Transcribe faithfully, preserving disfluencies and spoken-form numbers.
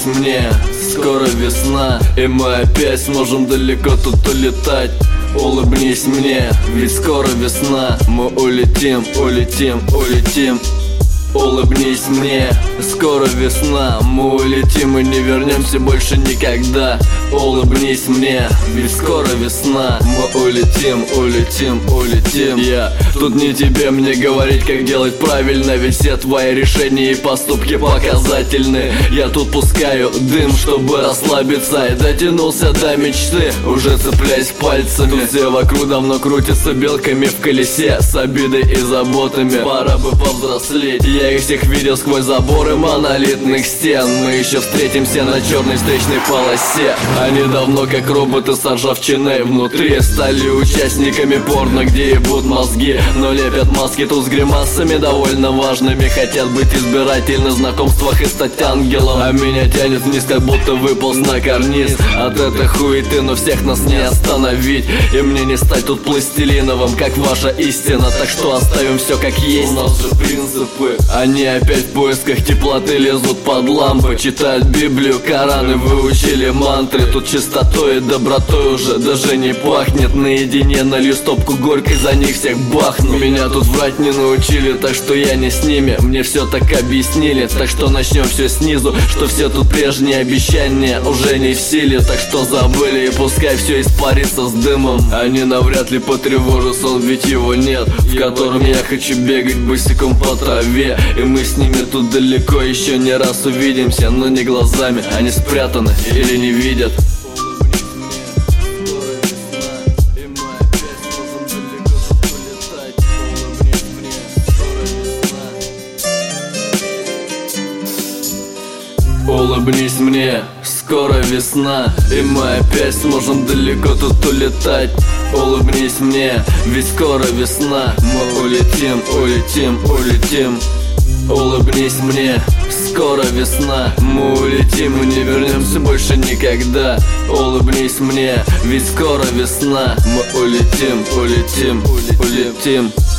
мне, скоро весна, и мы опять сможем далеко тут улетать. Улыбнись мне, ведь скоро весна, мы улетим, улетим, улетим. Улыбнись мне, скоро весна, мы улетим и не вернемся больше никогда. Улыбнись мне, ведь скоро весна, мы улетим, улетим, улетим. Я тут не тебе мне говорить, как делать правильно, ведь все твои решения и поступки показательны. Я тут пускаю дым, чтобы расслабиться, и дотянулся до мечты, уже цепляясь пальцами. Тут все вокруг давно крутятся белками в колесе, с обидой и заботами, пора бы повзрослеть. Я их всех видел сквозь заборы монолитных стен. Мы еще встретимся на черной встречной полосе. Они давно как роботы с ржавчиной внутри стали участниками порно, где ебут мозги, но лепят маски тут с гримасами довольно важными. Хотят быть избирательны в знакомствах и стать ангелом, а меня тянет вниз, как будто выполз на карниз. От этой хуеты, но всех нас не остановить, и мне не стать тут пластилиновым, как ваша истина. Так что оставим все как есть. У нас же принципы. Они опять в поисках теплоты лезут под лампы, читают Библию, Коран и выучили мантры. Тут чистотой и добротой уже даже не пахнет. Наедине налью стопку горькой, за них всех бахну. Меня тут врать не научили, так что я не с ними. Мне все так объяснили, так что начнем все снизу. Что все тут прежние обещания уже не в силе, так что забыли и пускай все испарится с дымом. Они навряд ли потревожат сон, ведь его нет, в котором я хочу бегать босиком по траве. И мы с ними тут далеко еще не раз увидимся, но не глазами, они спрятаны или не видят. Улыбнись мне, скоро весна, и мы опять сможем далеко тут улетать. Улыбнись мне, ведь скоро весна, мы улетим, улетим, улетим. Улыбнись мне, скоро весна, мы улетим и не вернемся больше никогда. Улыбнись мне, ведь скоро весна, мы улетим, улетим, улетим.